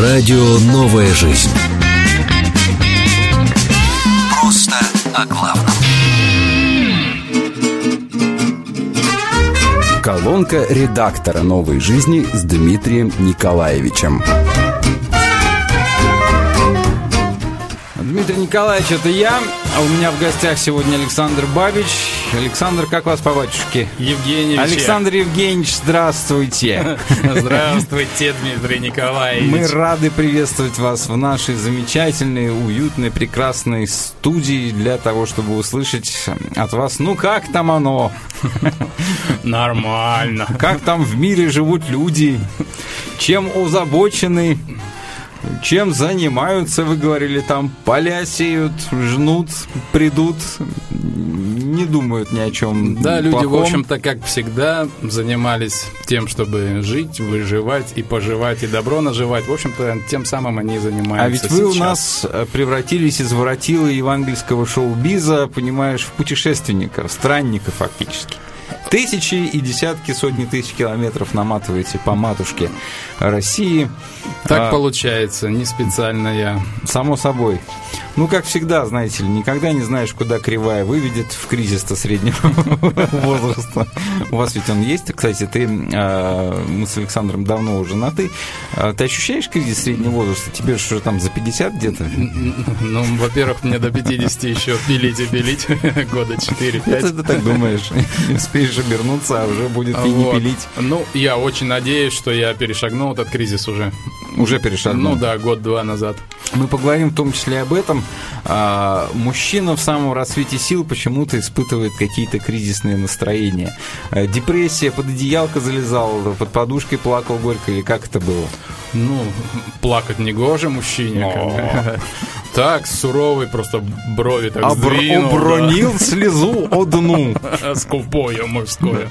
Радио «Новая жизнь». Просто о главном. Колонка редактора «Новой жизни» с Дмитрием Николаевичем. Дмитрий Николаевич, это я. А у меня в гостях сегодня Александр Бабич. Александр, как вас по батюшке? Евгений. Александр Евгеньевич, здравствуйте. Здравствуйте, Дмитрий Николаевич. Мы рады приветствовать вас в нашей замечательной, уютной, прекрасной студии для того, чтобы услышать от вас, ну как там оно? Нормально. Как там в мире живут люди? Чем озабочены? Чем занимаются, вы говорили, там поля сеют, жнут, придут, не думают ни о чем Да, люди, плохом. в общем-то, как всегда, занимались тем, чтобы жить, выживать и поживать, и добро наживать. В общем-то, тем самым они и занимаются. А ведь вы сейчас. у нас превратились из воротилы евангельского шоу-биза, понимаешь, в путешественника, в странника фактически. Тысячи и десятки, сотни тысяч километров наматываете по матушке России. Так получается, не специально я. Само собой. Ну, как всегда, знаете ли, никогда не знаешь, куда кривая выведет в кризис-то среднего возраста. У вас ведь он есть. Кстати, мы с Александром давно уже на «ты». Ты ощущаешь кризис среднего возраста? Тебе же уже там за 50 где-то? Ну, во-первых, мне до 50 еще пилить и пилить. Года 4-5. Это ты так думаешь. Не успеешь обернуться, а уже будет и не пилить. Ну, я очень надеюсь, что я перешагнул этот кризис уже. Уже перешагнул? Ну да, год-два назад. Мы поговорим в том числе об этом. Мужчина в самом расцвете сил почему-то испытывает какие-то кризисные настроения. Депрессия, под одеялко залезал, под подушкой плакал горько, или как это было? Ну, плакать не гоже мужчине. Так, суровый, просто брови так сдвинул. Обронил слезу одну. Скупое мужское.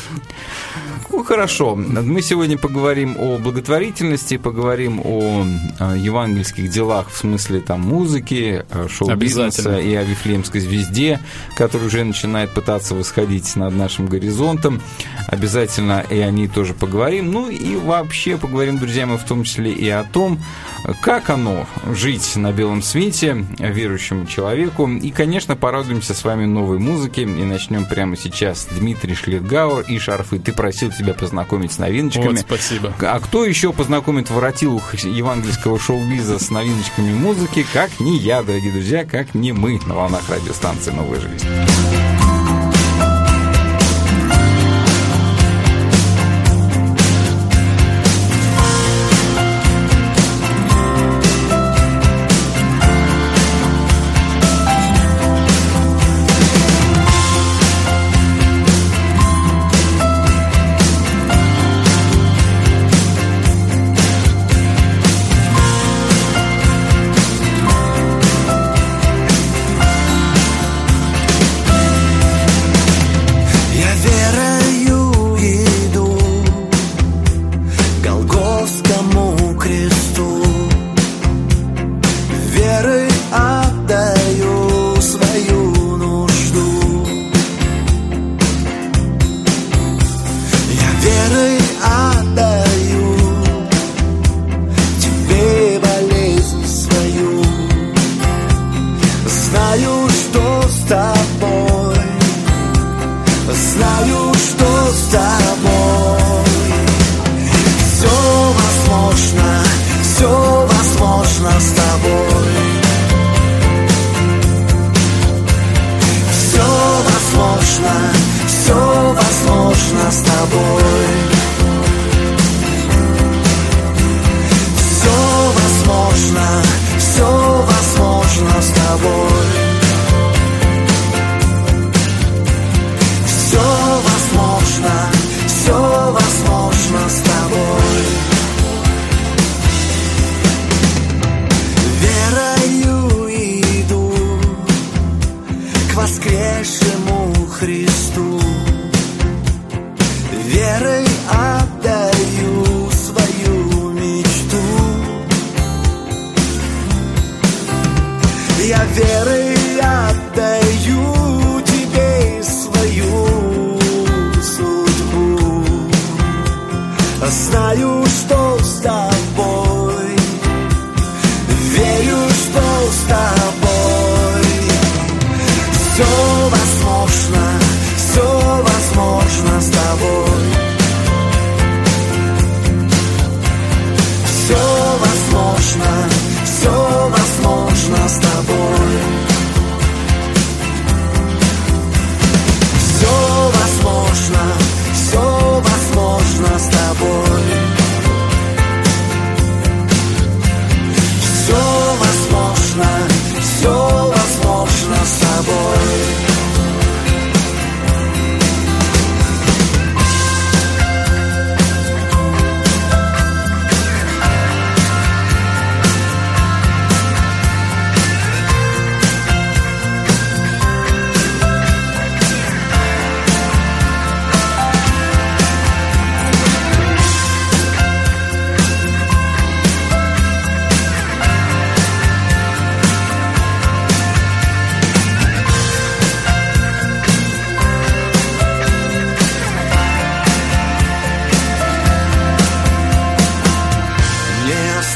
Ну, хорошо. Мы сегодня поговорим о благотворительности, поговорим о евангельских делах в смысле там музыки, шоу-бизнеса и о Вифлеемской звезде, которая уже начинает пытаться восходить над нашим горизонтом. Обязательно и о ней тоже поговорим. Ну и вообще поговорим, друзья мои, в том числе и о том, как оно жить на белом свете верующему человеку. И, конечно, порадуемся с вами новой музыке. И начнем прямо сейчас. Дмитрий Шлетгауэр и «Шарфы». Ты просил тебя познакомить с новиночками. Вот, спасибо. А кто еще познакомит воротилу евангельского шоу-биза с новиночками музыки, как не я, дорогие друзья, как не мы на волнах радиостанции «Новая жизнь». Знаю, что с тобой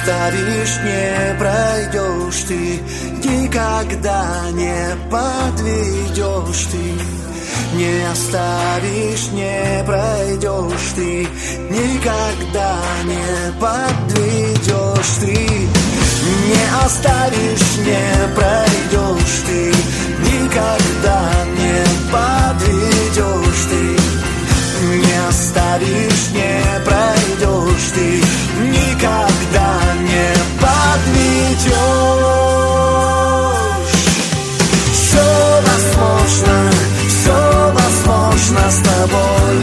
оставишь, не пройдешь ты, никогда не подведешь ты. Не оставишь, не пройдешь ты, никогда не подведешь ты. Не оставишь, не пройдешь ты, никогда не подведешь ты. Не оставишь, не пройдешь ты, никогда не подведешь. Все возможно с тобой.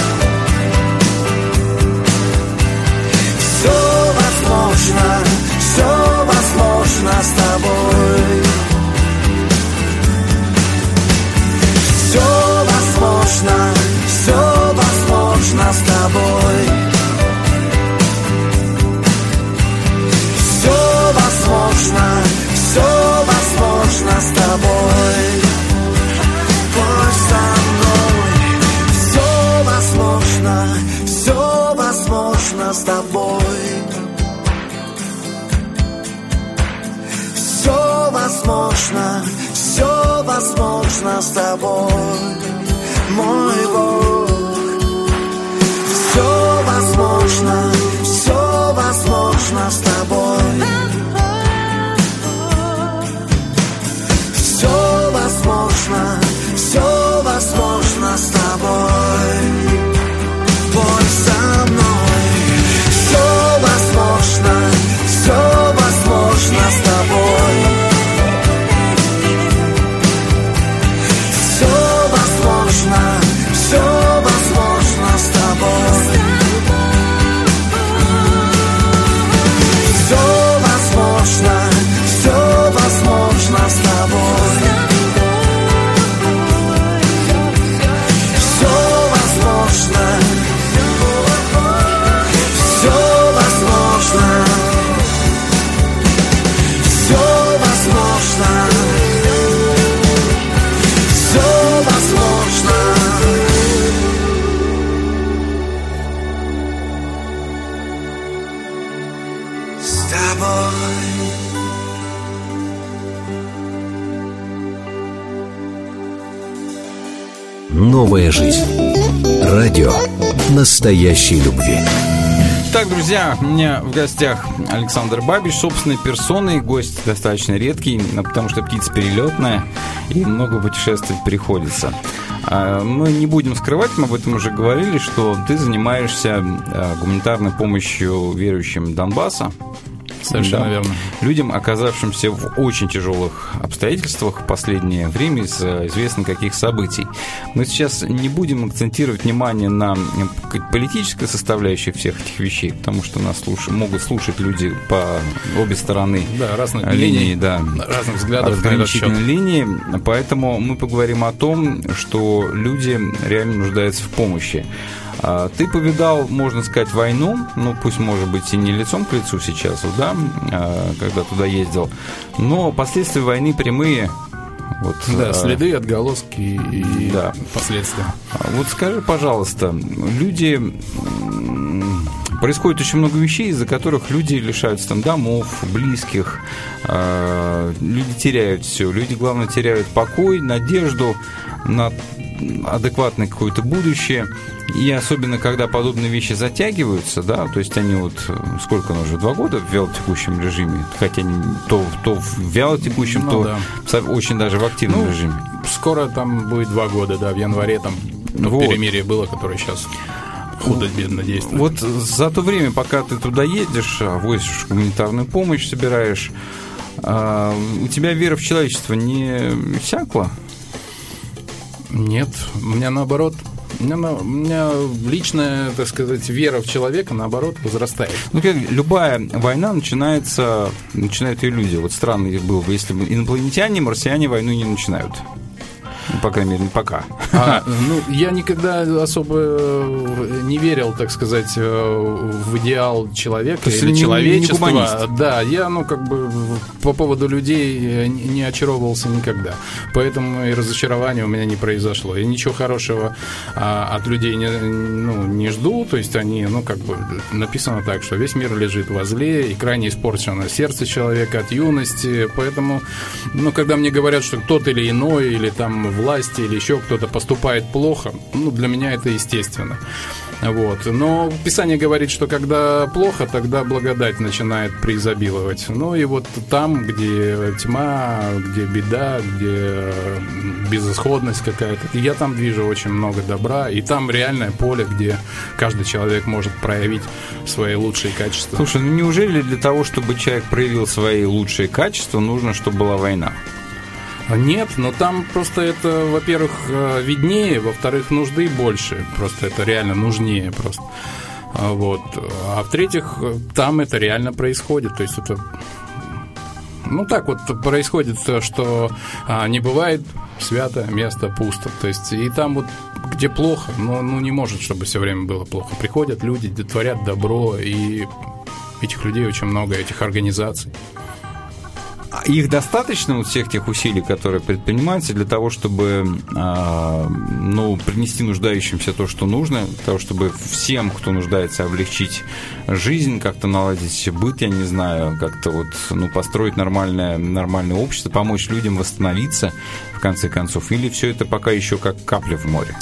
Все возможно с тобой. Все возможно с тобой. Все возможно с тобой. Пусть со мной. Все возможно с тобой. Все возможно с тобой, мой Бог. Все возможно с тобой. Все возможно с тобой. Будь со мной. Все возможно с тобой. Все возможно с тобой. Все возможно с тобой. Все возможно. Новая жизнь. Радио настоящей любви. Так, друзья, у меня в гостях Александр Бабич, собственной персоной, гость достаточно редкий, потому что птица перелетная и много путешествовать приходится. Мы не будем скрывать, мы об этом уже говорили, что ты занимаешься гуманитарной помощью верующим Донбасса. Совершенно верно. Людям, оказавшимся в очень тяжелых обстоятельствах в последнее время из-за известно каких событий. Мы сейчас не будем акцентировать внимание на политической составляющей всех этих вещей, потому что нас могут слушать люди по обе стороны разных линий, разных взглядов, разграничительной линии. Поэтому мы поговорим о том, что люди реально нуждаются в помощи. Ты повидал, можно сказать, войну, пусть, может быть, и не лицом к лицу сейчас, когда туда ездил, но последствия войны прямые. Следы, отголоски и последствия. Вот скажи, пожалуйста, происходит очень много вещей, из-за которых люди лишаются домов, близких, люди теряют все, люди, главное, теряют покой, надежду на адекватное какое-то будущее. И особенно, когда подобные вещи затягиваются, то есть они сколько уже, 2 года в вялотекущем режиме, хотя то в вялотекущем, очень даже в активном режиме. Скоро там будет 2 года, в январе там перемирие было, которое сейчас худо-бедно действует. Вот за то время, пока ты туда едешь, возишь гуманитарную помощь, собираешь, у тебя вера в человечество не иссякла? Нет, у меня наоборот. У меня личная, так сказать, вера в человека, наоборот, возрастает. Любая война начинают ее люди. Странно было бы, если бы инопланетяне, марсиане войну не начинают. По крайней мере, пока. Я никогда особо не верил, так сказать, в идеал человека или человечества. Не да, я, по поводу людей не очаровывался никогда. Поэтому и разочарования у меня не произошло. И ничего хорошего от людей не жду. То есть они, написано так, что весь мир лежит во зле, и крайне испорчено сердце человека от юности. Поэтому, когда мне говорят, что тот или иной, или там власти, или еще кто-то поступает плохо, для меня это естественно. Вот. Но Писание говорит, что когда плохо, тогда благодать начинает преизобиловать. И вот там, где тьма, где беда, где безысходность какая-то, я там вижу очень много добра, и там реальное поле, где каждый человек может проявить свои лучшие качества. Слушай, неужели для того, чтобы человек проявил свои лучшие качества, нужно, чтобы была война? Нет, но там просто это, во-первых, виднее, во-вторых, нужды больше. Просто это реально нужнее просто. Вот. А в-третьих, там это реально происходит. То есть это... так вот происходит, что не бывает свято место пусто. То есть и там вот, где плохо, не может, чтобы все время было плохо. Приходят люди, творят добро, и этих людей очень много, этих организаций. Их достаточно, всех тех усилий, которые предпринимаются, для того, чтобы принести нуждающимся то, что нужно, для того, чтобы всем, кто нуждается, облегчить жизнь, как-то наладить быт, я не знаю, как-то построить нормальное общество, помочь людям восстановиться, в конце концов, или все это пока еще как капля в море?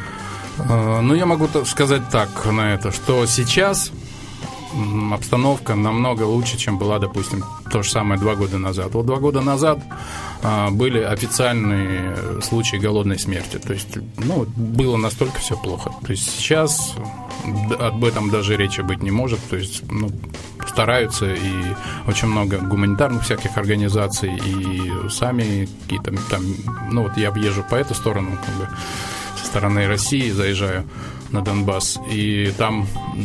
Я могу сказать так на это, что сейчас обстановка намного лучше, чем была, допустим, то же самое 2 года назад. Вот 2 года назад были официальные случаи голодной смерти. То есть, было настолько все плохо. То есть сейчас об этом даже речи быть не может. То есть, стараются, и очень много гуманитарных всяких организаций, и сами какие-то там... я езжу по эту сторону, со стороны России заезжаю на Донбасс, и там,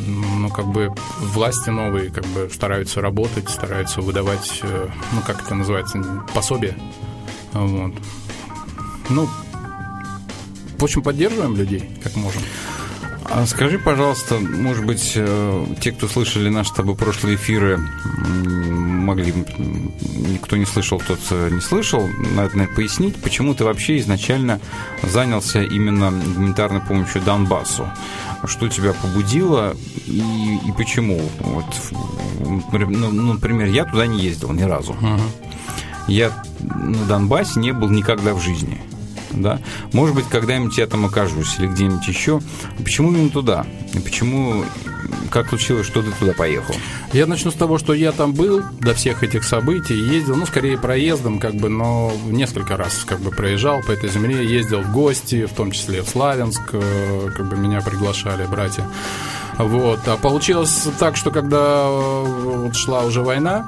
власти новые, стараются работать, стараются выдавать, как это называется, пособие. Вот. В общем, поддерживаем людей, как можем. А скажи, пожалуйста, может быть, те, кто слышали наши с тобой прошлые эфиры, никто не слышал, тот не слышал, надо пояснить, почему ты вообще изначально занялся именно гуманитарной помощью Донбассу? Что тебя побудило и почему? Например, я туда не ездил ни разу. Я на Донбассе не был никогда в жизни. Да? Может быть, когда-нибудь я там окажусь или где-нибудь еще. Почему именно туда? И почему, как случилось, что ты туда поехал? Я начну с того, что я там был до всех этих событий, ездил, скорее проездом, но несколько раз проезжал по этой земле, ездил в гости, в том числе в Славянск, меня приглашали братья. Вот. А получилось так, что когда шла уже война,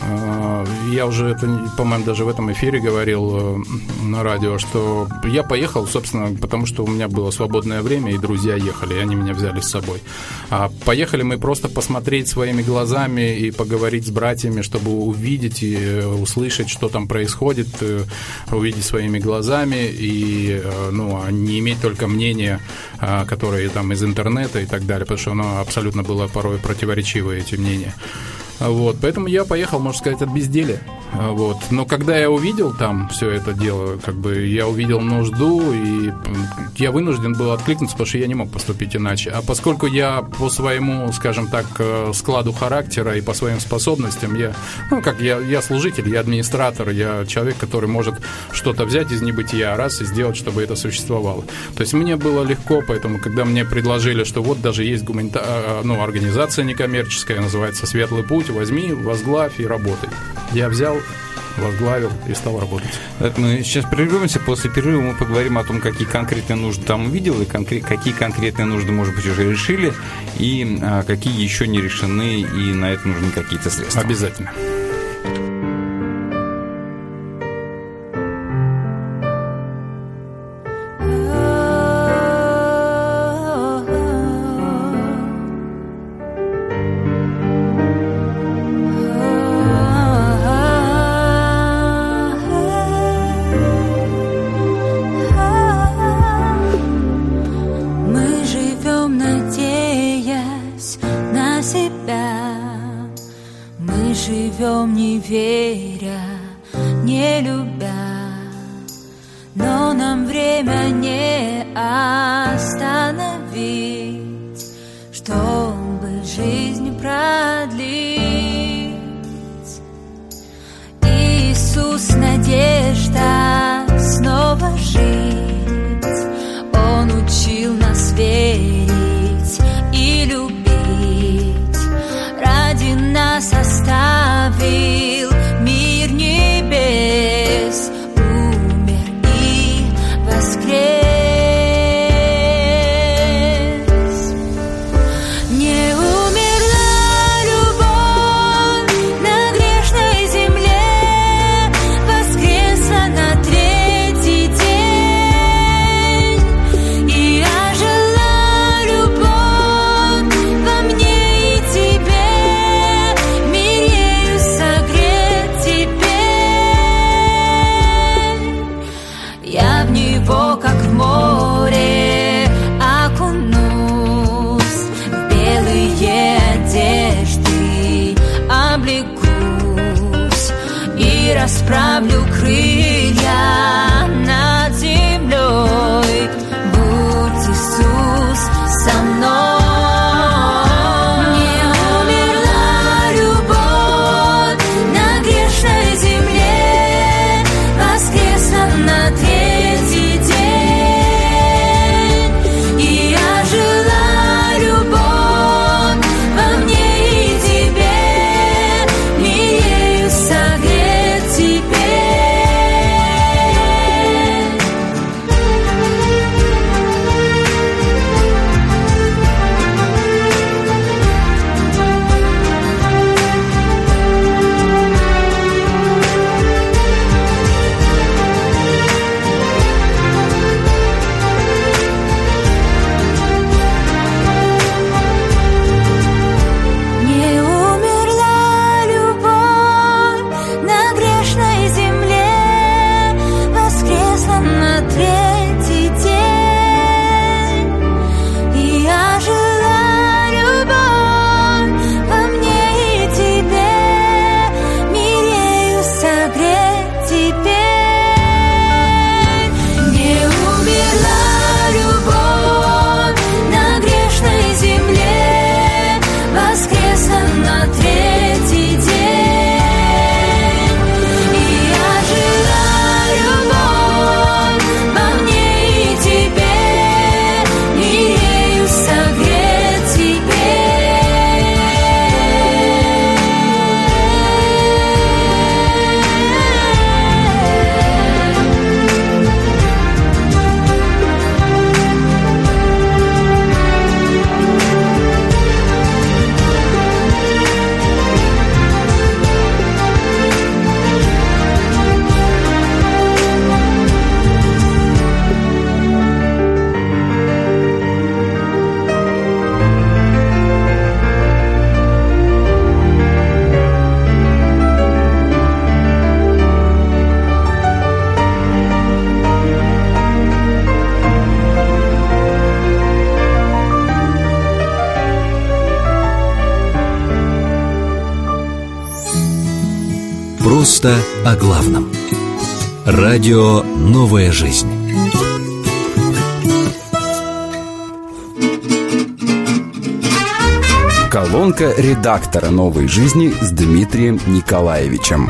я уже это, по-моему, даже в этом эфире говорил на радио, что я поехал, собственно, потому что у меня было свободное время, и друзья ехали, и они меня взяли с собой. А поехали мы просто посмотреть своими глазами и поговорить с братьями, чтобы увидеть и услышать, что там происходит, увидеть своими глазами, и не иметь только мнения, которые там из интернета и так далее, потому что оно абсолютно было порой противоречивое, эти мнения. Вот, поэтому я поехал, можно сказать, от безделия. Вот. Но когда я увидел там все это дело, я увидел нужду, и я вынужден был откликнуться, потому что я не мог поступить иначе. А поскольку я по своему, скажем так, складу характера и по своим способностям, я служитель, я администратор, я человек, который может что-то взять из небытия раз и сделать, чтобы это существовало. То есть мне было легко, поэтому, когда мне предложили, что вот даже есть организация некоммерческая, называется «Светлый путь», возьми, возглавь и работай. Я взял, возглавил и стал работать. Мы сейчас прервемся, после перерыва мы поговорим о том, какие конкретные нужды там увидел, и какие конкретные нужды, может быть, уже решили, и какие еще не решены, и на это нужны какие-то средства. Обязательно. живем не веря, не любя, но нам время не остановить, чтобы жизнь продлить. Иисус, надежда снова жить, Он учил нас верить и любить, ради нас оставил мир небес, умер и воскрес. Не умерла любовь на грешной земле, воскресла на третий день, и ожила любовь во мне и тебе, мир ею согрет теперь. Я в него, как в море, окунусь, в белые одежды облекусь и расправлю крылья над землей. Будь, Иисус, со мной. Не умерла любовь на грешной земле, воскресла на третий день, и ожила любовь во мне и тебе, мир ею согрет теперь. Не умерла любовь на грешной земле, воскресла на третий день, и ожила любовь во мне и тебе, мир ею согрет теперь. Не умерла любовь на грешной земле, воскресла на третий день, и ожила любовь во мне и тебе, мир ею согрет Просто о главном. Радио «Новая жизнь». Колонка редактора «Новой жизни» с Дмитрием Николаевичем.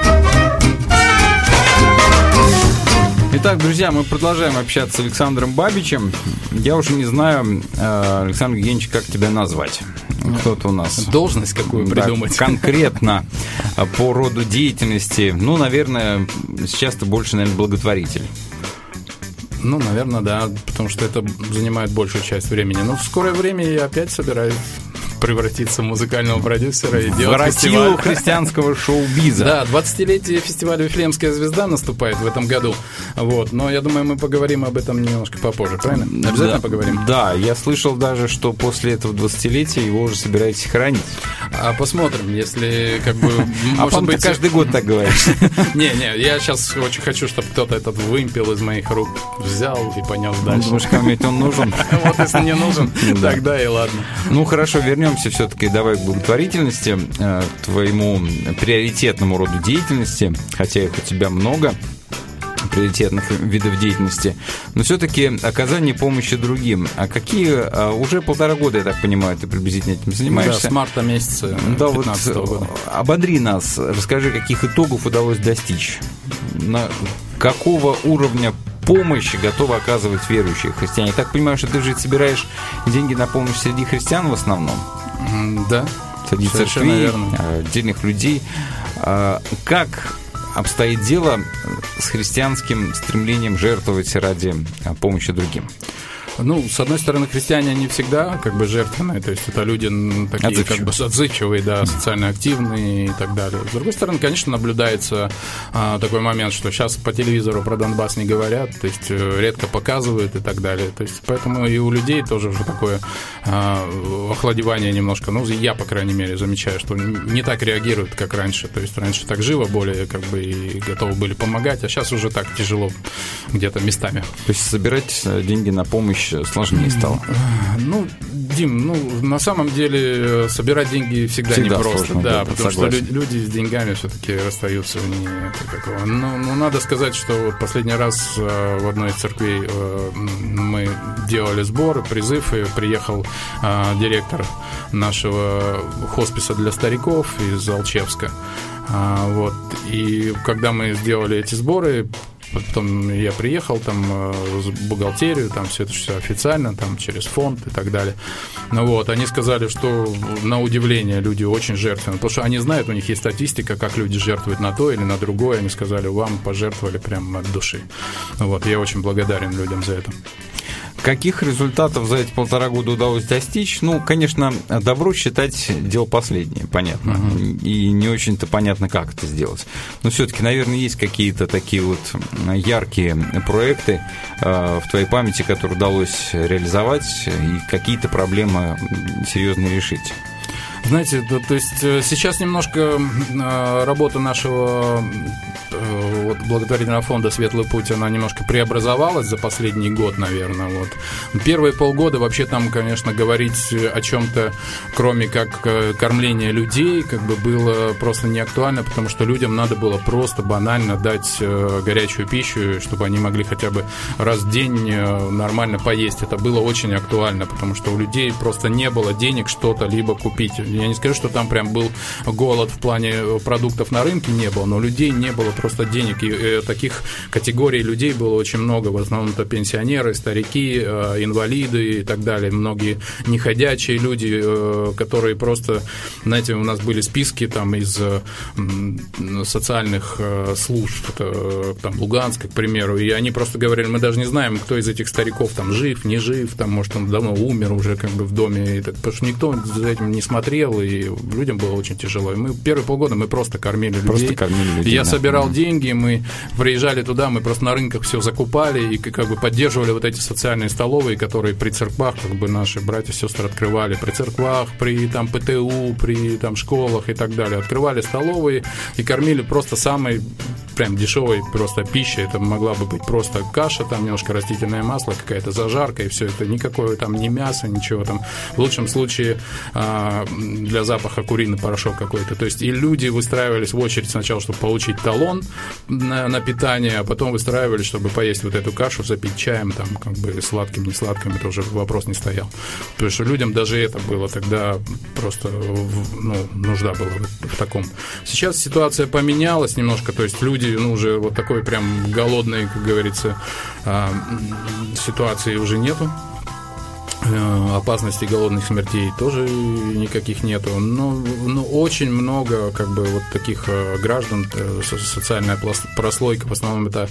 Итак, друзья, мы продолжаем общаться с Александром Бабичем. Я уже не знаю, Александр Евгеньевич, как тебя назвать. Кто-то у нас... Должность какую придумать? Да, конкретно по роду деятельности. Ну, наверное, сейчас ты больше, наверное, благотворитель. Ну, наверное, да, потому что это занимает большую часть времени. Но в скорое время я опять собираюсь превратиться в музыкального продюсера и делать фестиваль. Воротилу христианского шоу-биза. Да, 20-летие фестиваля «Вифлеемская звезда» наступает в этом году. Вот. Но я думаю, мы поговорим об этом немножко попозже, правильно? Обязательно поговорим? Да, я слышал даже, что после этого 20-летия его уже собираетесь хоронить. А посмотрим, если как бы... А потом ты каждый год так говоришь. Не-не, я сейчас очень хочу, чтобы кто-то этот вымпел из моих рук взял и понес дальше. Думаешь, кому-нибудь он нужен? Вот если не нужен, тогда и ладно. Ну, хорошо, вернемся вернемся все-таки, давай к благотворительности, к твоему приоритетному роду деятельности, хотя их у тебя много, приоритетных видов деятельности, но все-таки оказание помощи другим. А какие, уже 1,5 года, я так понимаю, ты приблизительно этим занимаешься? Да, с марта месяца 2015 года. Ободри нас, расскажи, каких итогов удалось достичь, на какого уровня помощи готовы оказывать верующие христиане. Я так понимаю, что ты же собираешь деньги на помощь среди христиан в основном? Да, среди церквей, отдельных людей. Как обстоит дело с христианским стремлением жертвовать ради помощи другим? Ну, с одной стороны, христиане, они всегда как бы жертвенные, то есть это люди такие как бы отзывчивые, да, социально активные и так далее. С другой стороны, конечно, наблюдается такой момент, что сейчас по телевизору про Донбасс не говорят, то есть редко показывают и так далее. То есть поэтому и у людей тоже уже такое охладевание немножко, ну, я, по крайней мере, замечаю, что не так реагируют, как раньше. То есть раньше так живо более как бы и готовы были помогать, а сейчас уже так тяжело где-то местами. То есть собирать деньги на помощь сложнее стало? Ну, Дим, на самом деле собирать деньги всегда непросто, сложно, да, потому согласен. Что люди с деньгами все-таки расстаются не такого. Но надо сказать, что вот последний раз в одной из церквей мы делали сбор, призыв, и приехал директор нашего хосписа для стариков из Алчевска. Вот. И когда мы сделали эти сборы, потом я приехал там в бухгалтерию, там все это все официально, там через фонд и так далее. Ну вот, они сказали, что на удивление люди очень жертвенны, потому что они знают, у них есть статистика, как люди жертвуют на то или на другое. Они сказали, вам пожертвовали прямо от души. Вот, я очень благодарен людям за это. Каких результатов за эти 1,5 года удалось достичь? Ну, конечно, добро считать дело последнее, понятно. И не очень-то понятно, как это сделать. Но все-таки, наверное, есть какие-то такие вот яркие проекты в твоей памяти, которые удалось реализовать, и какие-то проблемы серьезно решить. Знаете, то есть сейчас немножко работа нашего вот, благотворительного фонда «Светлый путь», она немножко преобразовалась за последний год, наверное. Вот. Первые полгода вообще там, конечно, говорить о чем-то, кроме как кормления людей, как бы было просто не актуально, потому что людям надо было просто банально дать горячую пищу, чтобы они могли хотя бы раз в день нормально поесть. Это было очень актуально, потому что у людей просто не было денег что-то либо купить. Я не скажу, что там прям был голод в плане продуктов на рынке, не было, но у людей не было просто денег, и таких категорий людей было очень много, в основном это пенсионеры, старики, инвалиды и так далее, многие неходячие люди, которые просто, знаете, у нас были списки там из социальных служб, там Луганска, к примеру, и они просто говорили, мы даже не знаем, кто из этих стариков там жив, не жив, там, может, он давно умер уже как бы в доме, потому что никто за этим не смотрел, и людям было очень тяжело. И мы первые полгода мы просто кормили людей. Я собирал деньги, мы приезжали туда, мы просто на рынках все закупали и как бы поддерживали вот эти социальные столовые, которые при церквах, как бы наши братья и сестры открывали, при церквах, при там ПТУ, при там школах и так далее. Открывали столовые и кормили просто самой прям дешевой просто пищей. Это могла бы быть просто каша, там немножко растительное масло, какая-то зажарка, и все это. Никакое там ни мяса, ничего там. В лучшем случае для запаха куриный порошок какой-то. То есть и люди выстраивались в очередь сначала, чтобы получить талон на питание, а потом выстраивались, чтобы поесть вот эту кашу, запить чаем, там как бы сладким, не сладким, это уже вопрос не стоял. Потому что людям даже это было тогда просто нужда была в таком. Сейчас ситуация поменялась немножко, то есть люди уже вот такой прям голодной, как говорится, ситуации уже нету. Опасности голодных смертей тоже никаких нету, но очень много как бы вот таких граждан, социальная прослойка, в основном это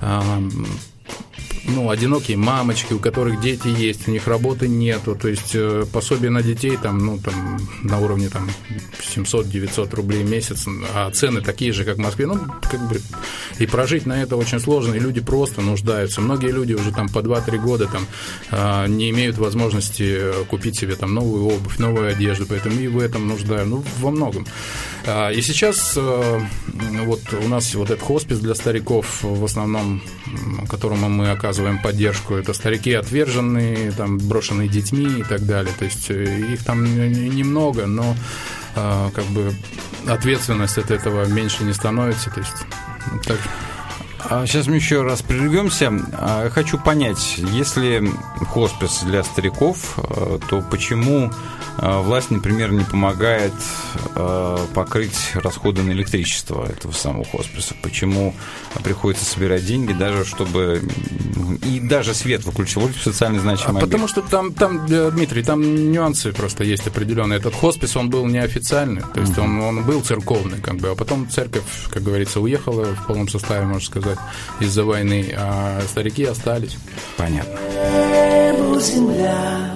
одинокие мамочки, у которых дети есть, у них работы нету, то есть пособие на детей там на уровне там 700-900 рублей в месяц, а цены такие же, как в Москве, как бы и прожить на это очень сложно, и люди просто нуждаются. Многие люди уже там по 2-3 года там не имеют возможности купить себе там новую обувь, новую одежду, поэтому и в этом нуждаются, во многом. И сейчас вот у нас вот этот хоспис для стариков, в основном, которому мы оказываем поддержку, это старики отверженные, там, брошенные детьми и так далее. То есть их там немного, но как бы ответственность от этого меньше не становится. То есть так. Сейчас мы еще раз прервемся. Хочу понять, если хоспис для стариков, то почему власть, например, не помогает покрыть расходы на электричество этого самого хосписа? Почему приходится собирать деньги, даже чтобы и даже свет выключить? Вот социально значимый объект. Потому что там, Дмитрий, там нюансы просто есть определенные. Этот хоспис, он был неофициальный, то есть он был церковный, как бы, а потом церковь, как говорится, уехала в полном составе, можно сказать, из-за войны, а старики остались. Понятно. Небу земля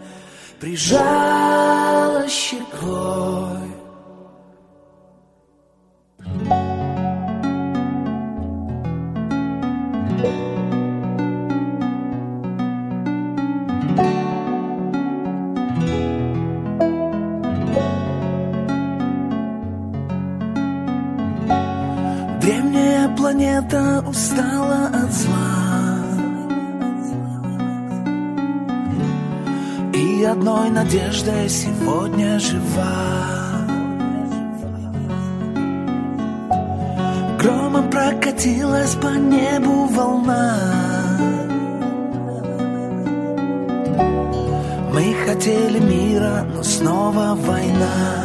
прижала щекой. Древняя планета устала от зла, и одной надеждой сегодня жива. Громом прокатилась по небу волна. Мы хотели мира, но снова война.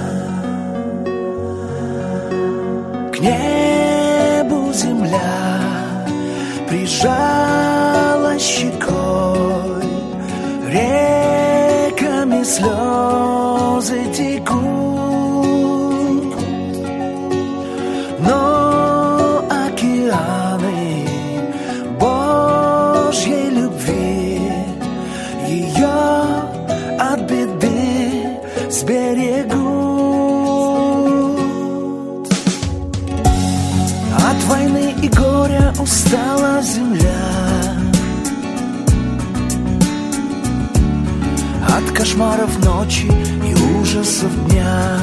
К небу земля прижала щекой, реками слезы текут, но океаны Божьей любви ее от беды сберегут. От войны и горя устала земля, от кошмаров ночи и ужасов дня.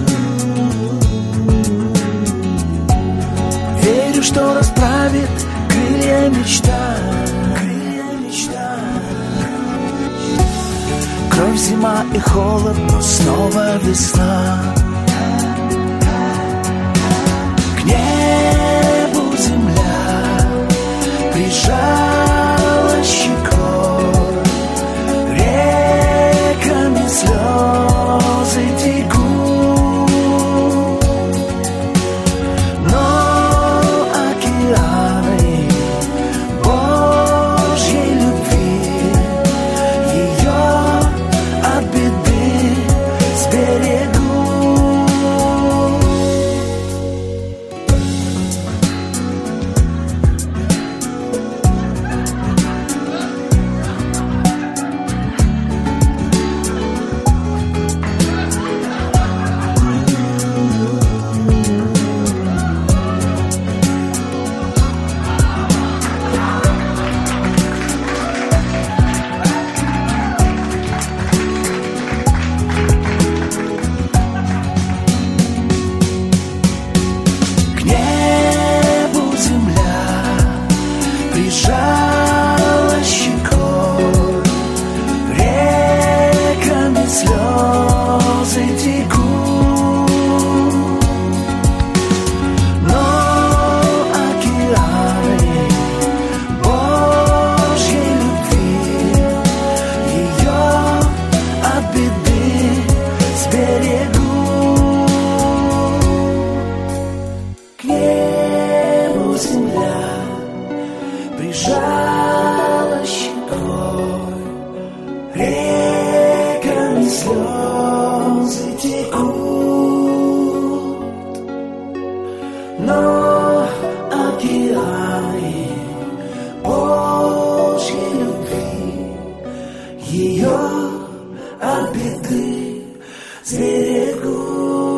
Верю, что расправит крылья мечта. Кровь, зима и холод, но снова весна. К небу земля прижала щекой, реками слезы текут, но океаны Божьей любви ее от беды сберегут. К небу земля прижала щекой, реками слезы текут, но океаны Божьей любви ее от беды сберегут. К небу земля прижала щекой, реками слезы текут, но океаны Божьей любви ее от беды сберегут.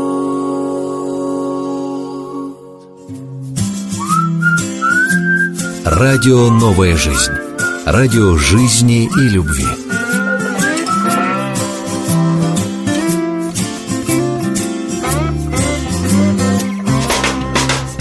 Радио «Новая жизнь». Радио жизни и любви.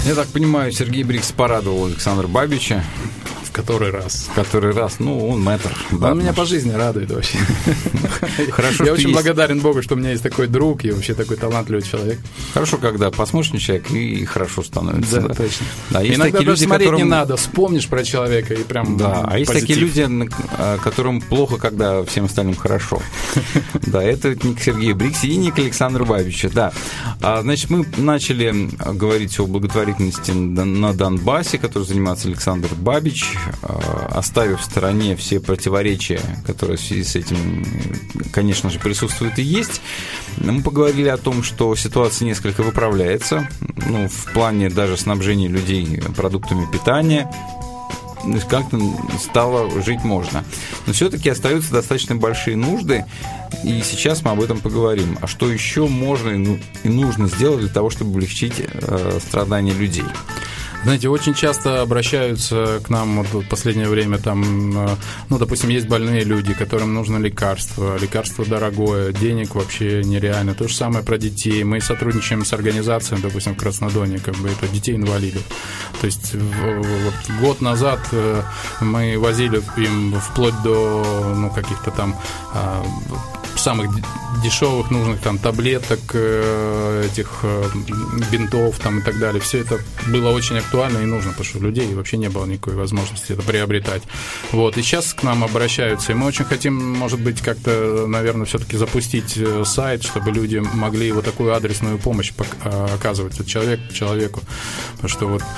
Я так понимаю, Сергей Брикс порадовал Александра Бабича. В который раз. В который раз. Ну, он мэтр. Да, он меня по жизни радует вообще. Хорошо, я очень благодарен Богу, что у меня есть такой друг и вообще такой талантливый человек. Хорошо, когда посмотришь на человека, и хорошо становится. Да, точно. Да, есть иногда такие даже люди, смотреть которым... не надо, вспомнишь про человека и прям Да, а есть позитив. такие люди, которым плохо, когда всем остальным хорошо. Да, это не к Сергею Бриксу и не к Александру Бабичу, да. Значит, мы начали говорить о благотворительности на Донбассе, которой занимается Александр Бабич, оставив в стороне все противоречия, которые в связи с этим, конечно же, присутствуют и есть. Мы поговорили о том, что ситуация несколько выправляется, ну, в плане даже снабжения людей продуктами питания. Как-то стало жить можно. Но все-таки остаются достаточно большие нужды, и сейчас мы об этом поговорим. А что еще можно и нужно сделать для того, чтобы облегчить страдания людей? Знаете, очень часто обращаются к нам вот в последнее время, там, ну, допустим, есть больные люди, которым нужно лекарство. Лекарство дорогое, денег вообще нереально. То же самое про детей. Мы сотрудничаем с организацией, допустим, в Краснодоне, как бы это детей-инвалидов. То есть вот год назад мы возили им вплоть до, ну, каких-то там самых дешевых нужных там таблеток, этих бинтов там и так далее. Все это было очень актуально и нужно, потому что у людей вообще не было никакой возможности это приобретать. Вот. И сейчас к нам обращаются, и мы очень хотим, может быть, как-то, наверное, все-таки запустить сайт, чтобы люди могли вот такую адресную помощь оказывать от человека к человеку. Потому что вот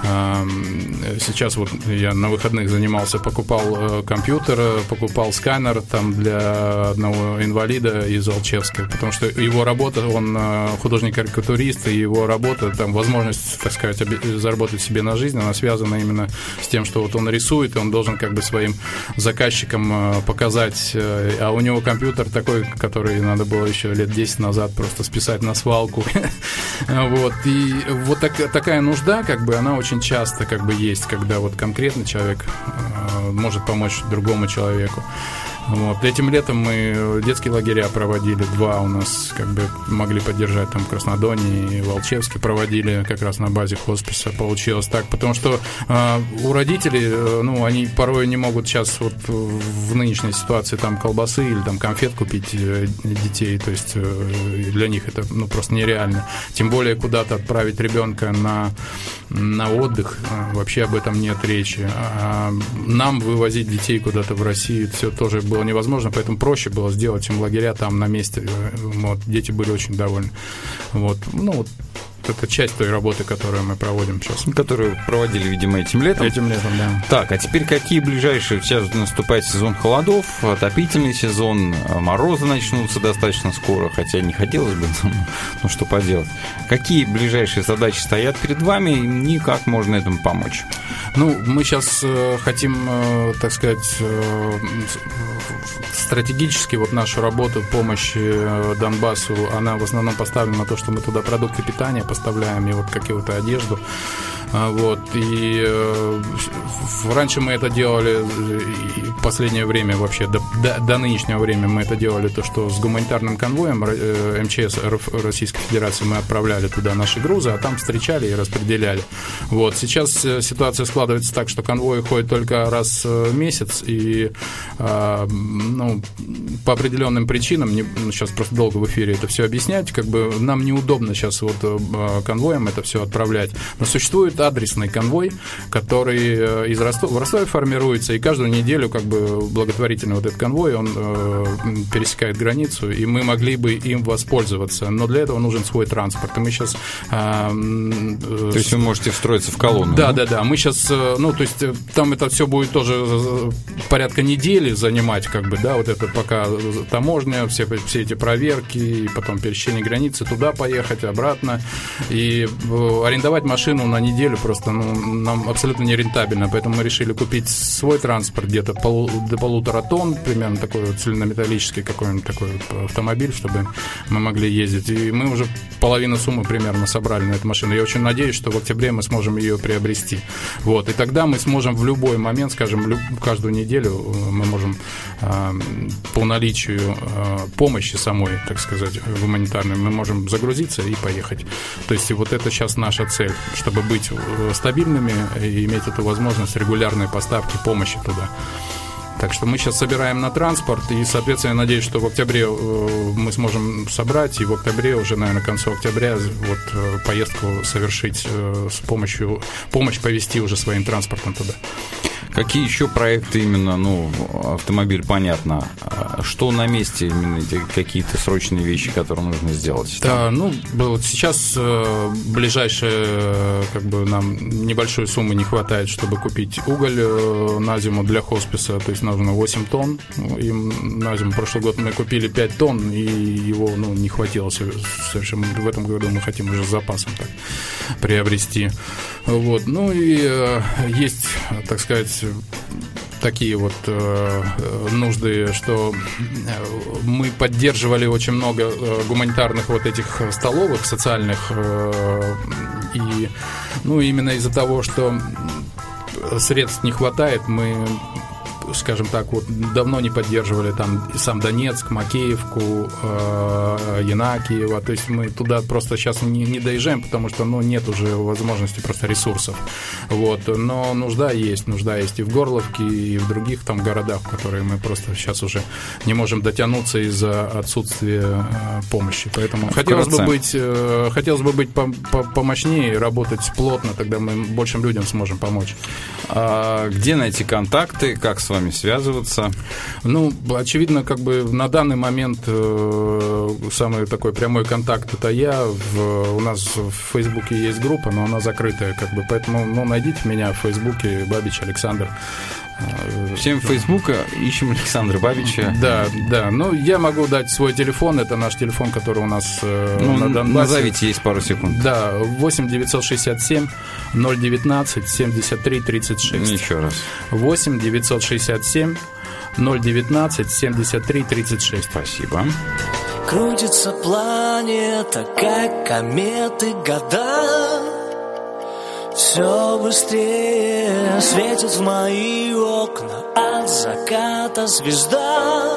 сейчас вот я на выходных занимался, покупал компьютер, покупал сканер там для одного инвалида из Алчевска, потому что его работа, он художник-карикатурист, и его работа, там возможность, так сказать, заработать себе на жизнь, она связана именно с тем, что вот он рисует, и он должен как бы своим заказчикам показать, а у него компьютер такой, который надо было еще лет 10 назад просто списать на свалку. Вот. И вот такая нужда, как бы, она очень часто как бы есть, когда вот конкретно человек может помочь другому человеку. Вот. Этим летом мы детские лагеря проводили, 2 у нас как бы могли поддержать там в Краснодоне и в Алчевске проводили как раз на базе хосписа. Получилось так, потому что у родителей, ну, они порой не могут сейчас вот в нынешней ситуации там колбасы или там конфет купить детей, то есть для них это, ну, просто нереально. Тем более куда-то отправить ребенка на отдых, вообще об этом нет речи. Нам вывозить детей куда-то в Россию, все тоже было невозможно, поэтому проще было сделать им лагеря там на месте. Вот, дети были очень довольны. Вот, ну, вот это часть той работы, которую мы проводим сейчас. Которую проводили, видимо, этим летом. Этим летом, да. Так, а теперь какие ближайшие? Сейчас наступает сезон холодов, отопительный сезон, морозы начнутся достаточно скоро, хотя не хотелось бы, но что поделать. Какие ближайшие задачи стоят перед вами и как можно этому помочь? Ну, мы сейчас хотим, так сказать, стратегически вот нашу работу помощи Донбассу, она в основном поставлена на то, что мы туда продукты питания поставляем и вот какую-то одежду. Вот. И раньше мы это делали, и в последнее время вообще, до нынешнего времени мы это делали, то, что с гуманитарным конвоем МЧС Российской Федерации мы отправляли туда наши грузы, а там встречали и распределяли. Вот. Сейчас ситуация складывается так, что конвой ходит только раз в месяц, и ну, по определенным причинам, сейчас просто долго в эфире это все объяснять, как бы нам неудобно сейчас вот конвоем это все отправлять. Но существует адресный конвой, который в Ростове формируется, и каждую неделю как бы благотворительный вот этот конвой, он пересекает границу, и мы могли бы им воспользоваться, но для этого нужен свой транспорт, и мы сейчас... То есть вы можете встроиться в колонну? Да, мы сейчас, ну, то есть там это все будет тоже порядка недели занимать, как бы, да, вот это пока таможня, все эти проверки, и потом пересечение границы, туда поехать, обратно, и арендовать машину на неделю просто, ну, нам абсолютно нерентабельно, поэтому мы решили купить свой транспорт, где-то до 1,5 тонн, примерно такой вот цельнометаллический какой-нибудь такой вот автомобиль, чтобы мы могли ездить. И мы уже половину суммы примерно собрали на эту машину. Я очень надеюсь, что в октябре мы сможем ее приобрести. Вот. И тогда мы сможем в любой момент, скажем, каждую неделю мы можем по наличию помощи самой, так сказать, гуманитарной, мы можем загрузиться и поехать. То есть вот это сейчас наша цель, чтобы быть стабильными и иметь эту возможность регулярной поставки помощи туда. Так что мы сейчас собираем на транспорт, и, соответственно, я надеюсь, что в октябре мы сможем собрать, и в октябре, уже, наверное, к концу октября, вот поездку совершить с помощью, помощь повезти уже своим транспортом туда. Какие еще проекты именно, автомобиль, понятно, что на месте именно эти какие-то срочные вещи, которые нужно сделать? Да, вот сейчас ближайшие, нам небольшой суммы не хватает, чтобы купить уголь на зиму для хосписа, то есть нужно 8 тонн, им на зиму прошлый год мы купили 5 тонн, и его, не хватило совершенно, в этом году мы хотим уже с запасом так приобрести. Вот, и есть, так сказать, такие вот нужды, что мы поддерживали очень много гуманитарных вот этих столовых социальных, и именно из-за того, что средств не хватает, мы, скажем так, вот давно не поддерживали там сам Донецк, Макеевку, Янакиево, то есть мы туда просто сейчас не доезжаем, потому что, нет уже возможности, просто ресурсов, вот, но нужда есть и в Горловке, и в других там городах, в которые мы просто сейчас уже не можем дотянуться из-за отсутствия помощи, поэтому хотелось бы быть помощнее, работать плотно, тогда мы большим людям сможем помочь. А где найти контакты, как с вами связываться? Очевидно, на данный момент самый такой прямой контакт это я. У нас в Фейсбуке есть группа, но она закрытая, поэтому найдите меня в Фейсбуке, Бабич Александр. Всем Фейсбука ищем Александра Бабича. Да. Я могу дать свой телефон. Это наш телефон, который у нас на Донбассе. Назовите, есть пару секунд. Да, 8 967 019 73 36. Еще раз. 8 967 019 73 36. Спасибо. Крутится планета, как кометы года. Все быстрее светит в мои окна от заката звезда,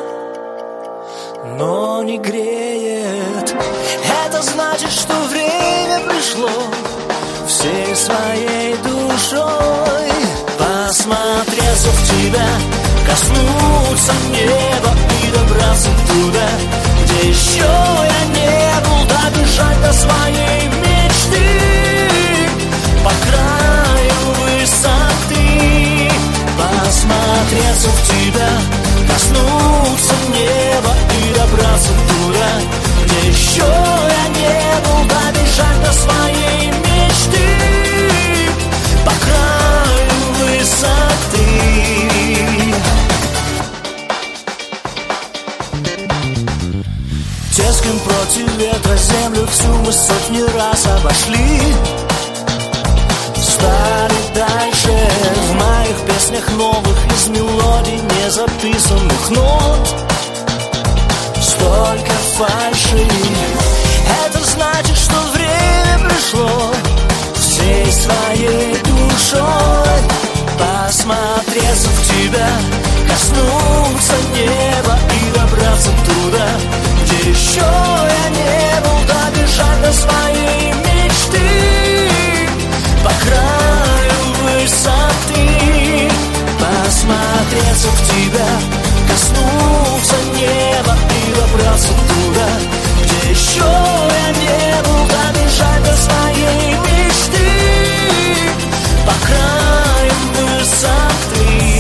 но не греет. Это значит, что время пришло всей своей душой посмотреться в тебя, коснуться неба и добраться туда, где еще я не был, добежать до своей мечты. По краю высоты посмотреться в тебя, коснуться неба и добраться туда, где еще я не был, добежать до своей мечты. По краю высоты. Те, с кем против ветра землю всю мы сотни раз обошли, стали дальше в моих песнях новых, из мелодий незаписанных нот. Столько фальши. Это значит, что время пришло всей своей душой посмотреться в тебя, коснуться неба и добраться туда, где еще я не был, добежать до своей мечты. По краю высоты посмотреться в тебя, коснуться неба и добраться туда, где еще я не был, добежать до своей мечты. По краю высоты.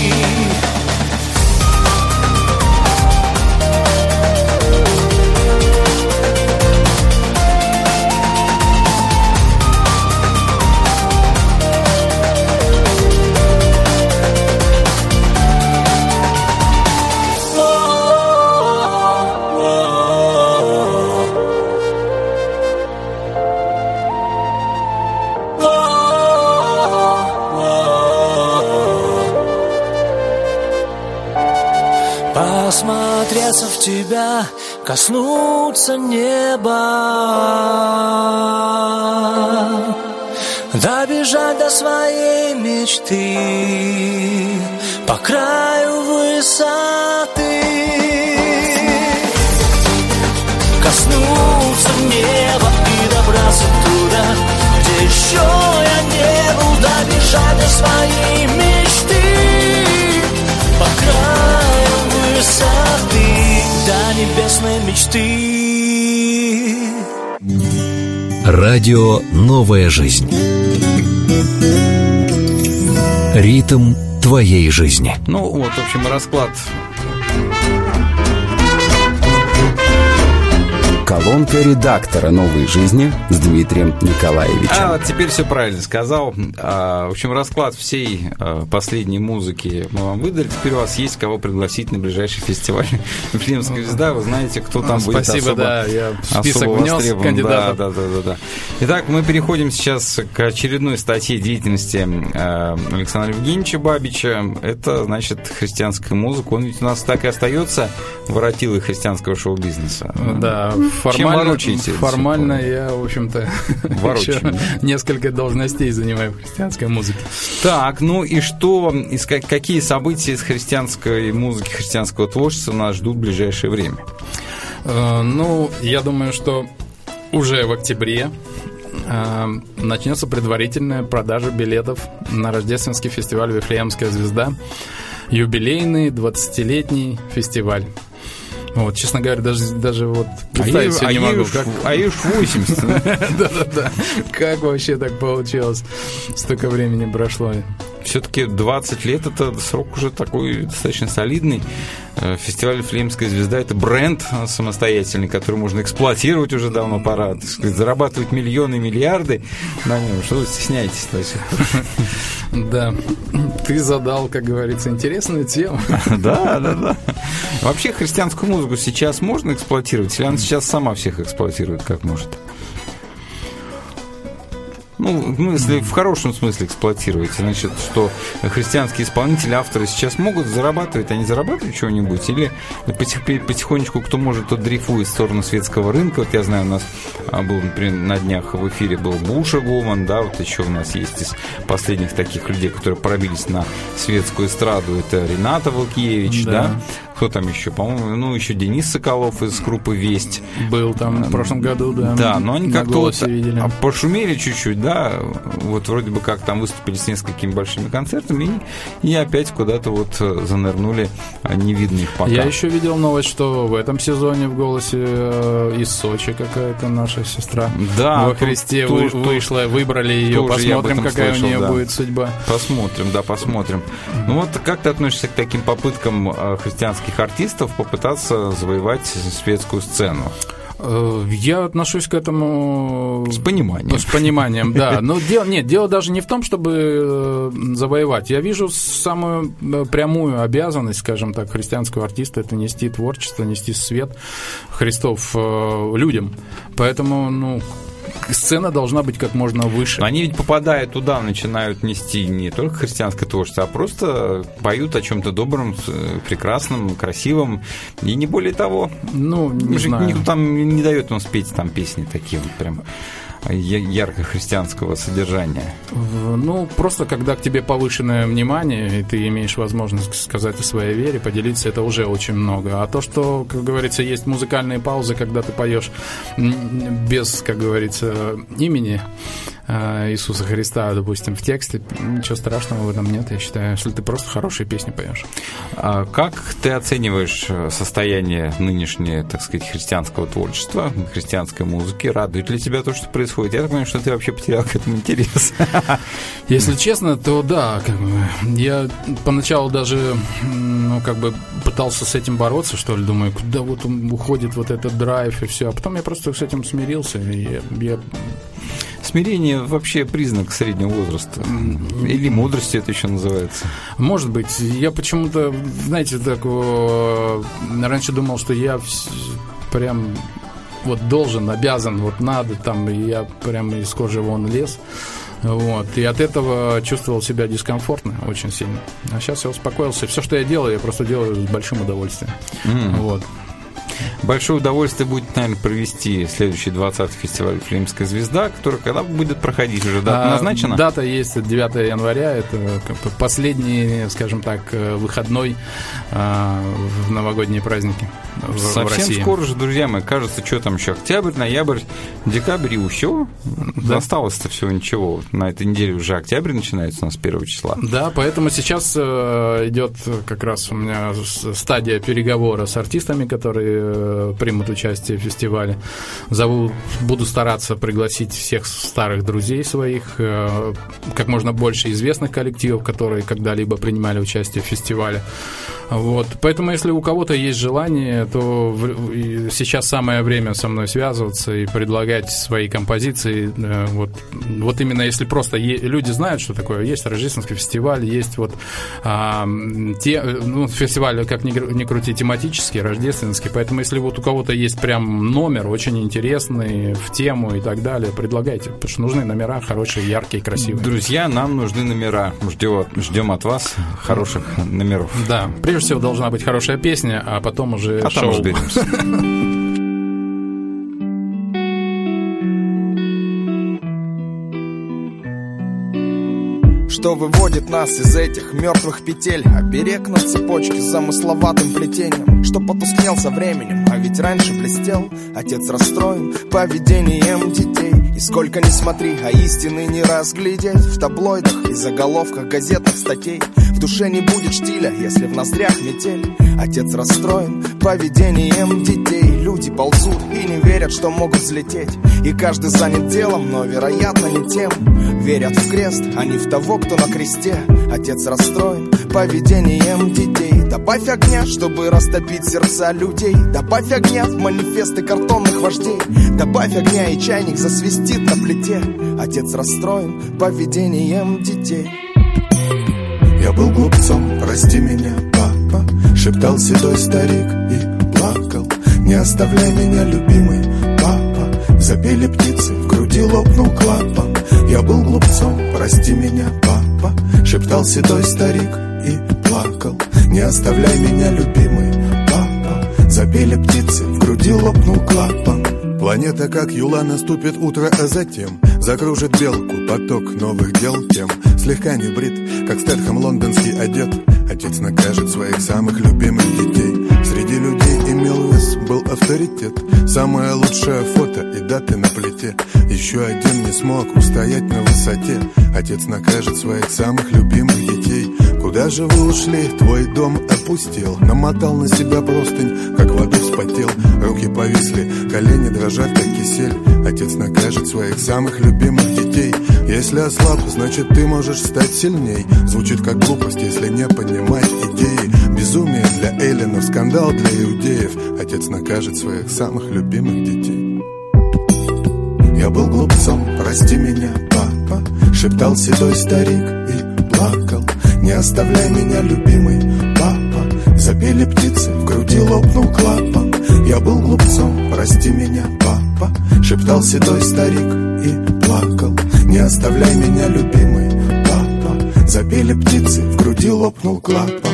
Посмотреться в тебя, коснуться неба, добежать до своей мечты, по краю высоты, коснуться неба и добраться туда, где еще я до своей мечты, по краям высоты, до небесной мечты. Радио «Новая жизнь». Ритм твоей жизни. Ну вот, в общем, расклад. Колонка редактора «Новой жизни» с Дмитрием Николаевичем. Теперь все правильно сказал. В общем, расклад всей последней музыки мы вам выдали. Теперь у вас есть кого пригласить на ближайший фестиваль «Вифлеемская звезда». Вы знаете, кто там будет. Спасибо, да, я в список внес кандидатов. Да. Итак, мы переходим сейчас к очередной статье деятельности Александра Евгеньевича Бабича. Это, значит, христианская музыка. Он ведь у нас так и остается воротилой христианского шоу-бизнеса. Да, формально я, в общем-то, еще несколько должностей занимаю в христианской музыке. Так, ну и что, какие события из христианской музыки, христианского творчества нас ждут в ближайшее время? Ну, я думаю, что уже в октябре начнется предварительная продажа билетов на рождественский фестиваль «Вифлеемская звезда». Юбилейный 20-летний фестиваль. Вот, честно говоря, даже вот представить себе не могу. А ей уж 80. Да-да-да. Как вообще так получилось? Столько времени прошло. Все-таки 20 лет – это срок уже такой достаточно солидный. Фестиваль «Вифлеемская звезда» – это бренд самостоятельный, который можно эксплуатировать уже давно пора, так сказать, зарабатывать миллионы, миллиарды на нем. Что вы стесняетесь? Да, ты задал, как говорится, интересную тему. Да. Вообще христианскую музыку сейчас можно эксплуатировать? Или она сейчас сама всех эксплуатирует, как может? Ну, если в хорошем смысле эксплуатировать, значит, что христианские исполнители, авторы сейчас могут зарабатывать, они зарабатывают чего-нибудь, или потихонечку, кто может, тот дрейфует в сторону светского рынка. Вот я знаю, у нас был, например, на днях в эфире был Буша Гуман, да, вот еще у нас есть из последних таких людей, которые пробились на светскую эстраду, это Рената Волкиевич, да. Кто там еще? По-моему, ну, еще Денис Соколов из группы «Весть». Был там в прошлом году, да. Да, но они как-то вот пошумели чуть-чуть, да, вот вроде бы как там выступили с несколькими большими концертами и опять куда-то вот занырнули, не видно их пока. Я еще видел новость, что в этом сезоне в «Голосе» из Сочи какая-то наша сестра во Христе вышла, выбрали ее, посмотрим, какая у нее будет судьба. Посмотрим. Ну вот как ты относишься к таким попыткам христианских артистов попытаться завоевать светскую сцену? Я отношусь к этому с пониманием, да. Но дело даже не в том, чтобы завоевать. Я вижу самую прямую обязанность, скажем так, христианского артиста — это нести творчество, нести свет Христов людям. Поэтому, сцена должна быть как можно выше. Но они ведь, попадая туда, начинают нести не только христианское творчество, а просто поют о чем-то добром, прекрасном, красивом, и не более того. Не знаю. Никто там не дает им спеть там песни такие вот прям ярко-христианского содержания. Просто когда к тебе повышенное внимание, и ты имеешь возможность сказать о своей вере, поделиться, это уже очень много. А то, что, как говорится, есть музыкальные паузы, когда ты поешь без, как говорится, имени Иисуса Христа, допустим, в тексте, ничего страшного в этом нет, я считаю, если ты просто хорошие песни поешь. А как ты оцениваешь состояние нынешнее, так сказать, христианского творчества, христианской музыки? Радует ли тебя то, что происходит? Я так понимаю, что ты вообще потерял к этому интерес. Если честно, то да, я поначалу даже пытался с этим бороться, что ли, думаю, куда вот уходит вот этот драйв и все, а потом я просто с этим смирился, и я... Смирение вообще признак среднего возраста. Или мудрости это еще называется. Может быть. Я почему-то, знаете, раньше думал, что я прям должен, обязан, надо, и я прям из кожи вон лез. И от этого чувствовал себя дискомфортно очень сильно. А сейчас я успокоился. Все, что я делаю, я просто делаю с большим удовольствием. Большое удовольствие будет, наверное, провести следующий 20-й фестиваль «Вифлеемская звезда», который когда будет проходить? Уже дата назначена? Дата есть 9 января. Это последний, скажем так, выходной в новогодние праздники. Совсем России. скоро же, друзья мои, кажется, что там еще октябрь, ноябрь, декабрь и все. Да. Осталось-то всего ничего. На этой неделе уже октябрь начинается у нас 1 числа. Да, поэтому сейчас идет как раз у меня стадия переговора с артистами, которые примут участие в фестивале. Буду стараться пригласить всех старых друзей своих, как можно больше известных коллективов, которые когда-либо принимали участие в фестивале. Вот. Поэтому, если у кого-то есть желание, то сейчас самое время со мной связываться и предлагать свои композиции. Вот именно если просто люди знают, что такое. Есть рождественский фестиваль, есть фестиваль, как ни крути, тематический, рождественский. Поэтому, если вот у кого-то есть прям номер очень интересный, в тему и так далее, предлагайте. Потому что нужны номера хорошие, яркие, красивые. Друзья, нам нужны номера. Ждем от вас хороших номеров. Да, прежде всего должна быть хорошая песня, а потом уже шоу. Там разберемся. Что выводит нас из этих мертвых петель? Оберег на цепочке с замысловатым плетением, что потускнел со временем, а ведь раньше блестел. Отец расстроен поведением детей. И сколько ни смотри, а истины не разглядеть в таблоидах и заголовках газетных статей. В душе не будет штиля, если в ноздрях метель. Отец расстроен поведением детей. Люди ползут и не верят, что могут взлететь. И каждый занят делом, но, вероятно, не тем. Верят в крест, а не в того, кто на кресте. Отец расстроен поведением детей. Добавь огня, чтобы растопить сердца людей. Добавь огня в манифесты картонных вождей. Добавь огня, и чайник засвистит на плите. Отец расстроен поведением детей. Я был глупцом, прости меня, папа, шептал седой старик и плакал. Не оставляй меня, любимый папа. Запели птицы, в груди лопнул клапан. Я был глупцом, прости меня, папа, шептал седой старик и плакал. Не оставляй меня, любимый папа. Запели птицы, в груди лопнул клапан. Планета, как юла, наступит утро, а затем закружит белку поток новых дел тем. Слегка не брит, как Стэтхэм лондонский одет. Отец накажет своих самых любимых детей. Среди людей имел вес, был авторитет. Самое лучшее фото и даты на плите. Еще один не смог устоять на высоте. Отец накажет своих самых любимых детей. Куда же вы ушли? Твой дом опустел. Намотал на себя простынь, как в аду вспотел. Руки повисли, колени дрожат, как кисель. Отец накажет своих самых любимых детей. Если ослаб, значит ты можешь стать сильней. Звучит как глупость, если не понимать идеи. Безумие для эллинов, скандал для иудеев. Отец накажет своих самых любимых детей. Я был глупцом, прости меня, папа, шептал седой старик и плакал. Не оставляй меня, любимый папа. Запели птицы, в груди лопнул клапан. Я был глупцом, прости меня, папа, шептал седой старик и плакал. Не оставляй меня, любимый папа. Запели птицы, в груди лопнул клапан.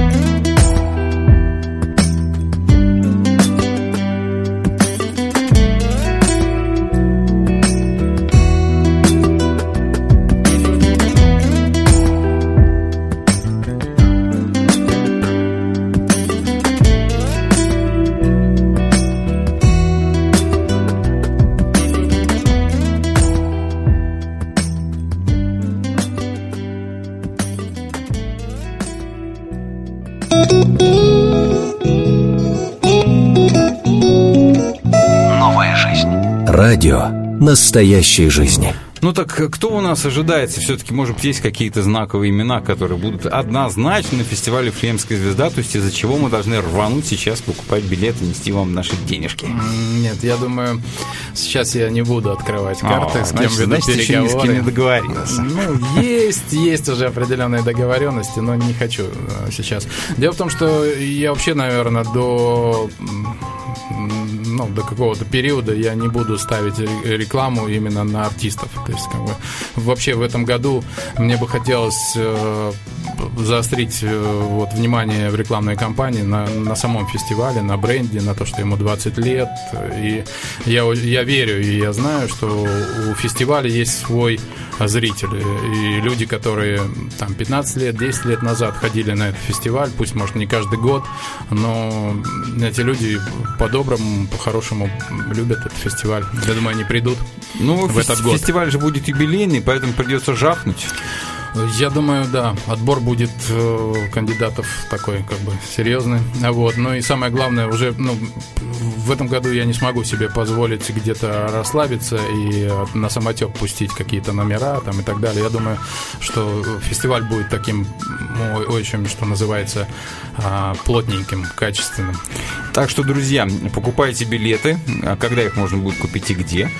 Новая жизнь. Радио настоящей жизни. Ну так кто у нас ожидается? Все-таки, может быть, есть какие-то знаковые имена, которые будут однозначно на фестивале «Вифлеемская звезда», то есть из-за чего мы должны рвануть сейчас, покупать билеты, нести вам наши денежки? Нет, я думаю, сейчас я не буду открывать карты, с кем веду переговоры. Еще ни с кем не договорился. Ну, есть уже определенные договоренности, но не хочу сейчас. Дело в том, что я вообще, наверное, до какого-то периода я не буду ставить рекламу именно на артистов. То есть, как бы, вообще в этом году мне бы хотелось заострить вот внимание в рекламной кампании на самом фестивале, на бренде, на то, что ему 20 лет. И я верю, и я знаю, что у фестиваля есть свой зритель. И люди, которые там 15 лет, 10 лет назад ходили на этот фестиваль, пусть, может, не каждый год, но эти люди по-доброму, по-хорошему любят этот фестиваль. Я думаю, они придут в этот год. Фестиваль же будет юбилейный, поэтому придется жахнуть. Я думаю, да, отбор будет кандидатов такой, как бы, серьезный. Вот. Ну и самое главное, уже в этом году я не смогу себе позволить где-то расслабиться и на самотек пустить какие-то номера там, и так далее. Я думаю, что фестиваль будет таким очень, что называется, плотненьким, качественным. Так что, друзья, покупайте билеты. А когда их можно будет купить и где?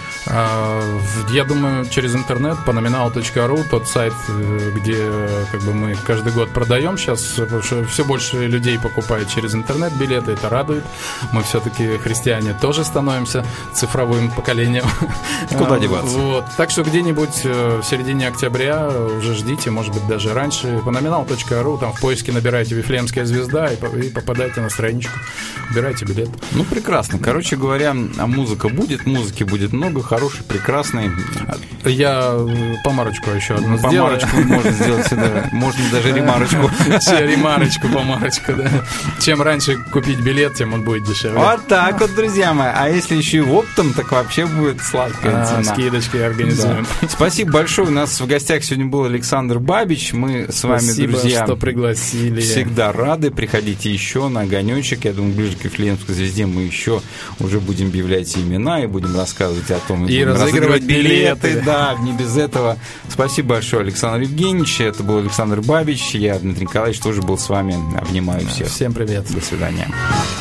Я думаю, через интернет по nominal.ru, тот сайт, где как бы мы каждый год продаем сейчас, потому что все больше людей покупают через интернет билеты, это радует. Мы все-таки, христиане, тоже становимся цифровым поколением. Куда деваться? Вот. Так что где-нибудь в середине октября уже ждите, может быть, даже раньше. По nominal.ru, там в поиске набирайте «Вифлеемская звезда» и попадайте на страничку, убирайте билет. Ну, прекрасно. Короче говоря, музыка будет, музыки будет много, хорошей, прекрасной. Я помарочку еще одну сделаю. Помарочку можно сделать сюда. Можно даже ремарочку. Ремарочку, помарочку, да. Чем раньше купить билет, тем он будет дешевле. Вот так вот, друзья мои. А если еще и оптом, так вообще будет сладкая цена. Скидочки организуем. Да. Спасибо большое. У нас в гостях сегодня был Александр Бабич. Мы с вами, друзья, спасибо, что пригласили. Всегда рады. Приходите еще на огонечек. Я думаю, ближе к Вифлеемской звезде мы еще уже будем объявлять имена и будем рассказывать о том, и разыгрывать билеты. Да, не без этого. Спасибо большое, Александр Евгеньевич. Это был Александр Бабич. Я, Дмитрий Николаевич, тоже был с вами. Обнимаю всех. Всем привет. До свидания.